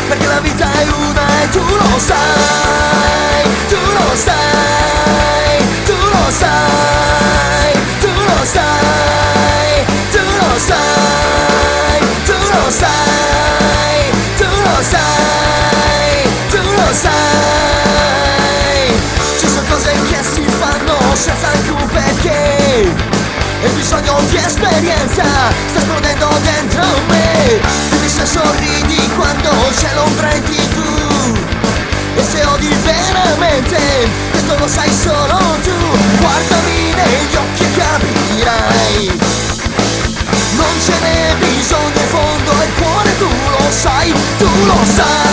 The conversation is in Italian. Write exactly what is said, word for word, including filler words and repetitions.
perché la vita è una e tu lo sai, tu lo sai, tu lo sai, tu lo sai, tu lo sai, tu lo sai, tu lo sai, tu lo sai. Ci sono cose che si fanno senza anche un perché, e bisogno di esperienza sta esplodendo dentro me. Dimmi se sorridi quando c'è l'ombra in tv, e se odi veramente questo lo sai solo tu. Guardami negli occhi e capirai, non ce n'è bisogno in fondo, il cuore tu lo sai, tu lo sai.